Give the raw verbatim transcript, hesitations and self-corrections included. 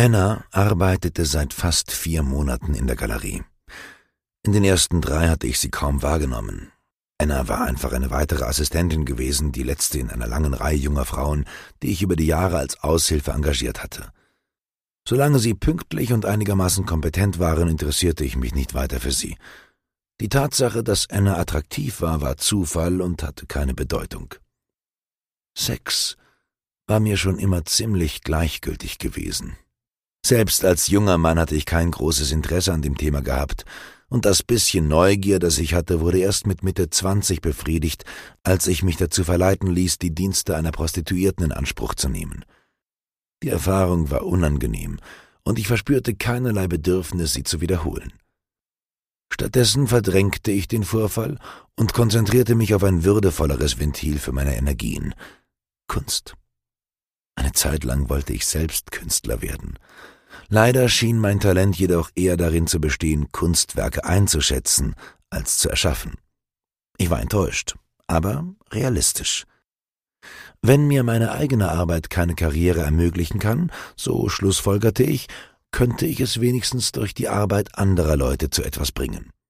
Anna arbeitete seit fast vier Monaten in der Galerie. In den ersten drei hatte ich sie kaum wahrgenommen. Anna war einfach eine weitere Assistentin gewesen, die letzte in einer langen Reihe junger Frauen, die ich über die Jahre als Aushilfe engagiert hatte. Solange sie pünktlich und einigermaßen kompetent waren, interessierte ich mich nicht weiter für sie. Die Tatsache, dass Anna attraktiv war, war Zufall und hatte keine Bedeutung. Sex war mir schon immer ziemlich gleichgültig gewesen. Selbst als junger Mann hatte ich kein großes Interesse an dem Thema gehabt, und das bisschen Neugier, das ich hatte, wurde erst mit Mitte zwanzig befriedigt, als ich mich dazu verleiten ließ, die Dienste einer Prostituierten in Anspruch zu nehmen. Die Erfahrung war unangenehm, und ich verspürte keinerlei Bedürfnis, sie zu wiederholen. Stattdessen verdrängte ich den Vorfall und konzentrierte mich auf ein würdevolleres Ventil für meine Energien: Kunst. Eine Zeit lang wollte ich selbst Künstler werden. Leider schien mein Talent jedoch eher darin zu bestehen, Kunstwerke einzuschätzen, als zu erschaffen. Ich war enttäuscht, aber realistisch. Wenn mir meine eigene Arbeit keine Karriere ermöglichen kann, so schlussfolgerte ich, könnte ich es wenigstens durch die Arbeit anderer Leute zu etwas bringen.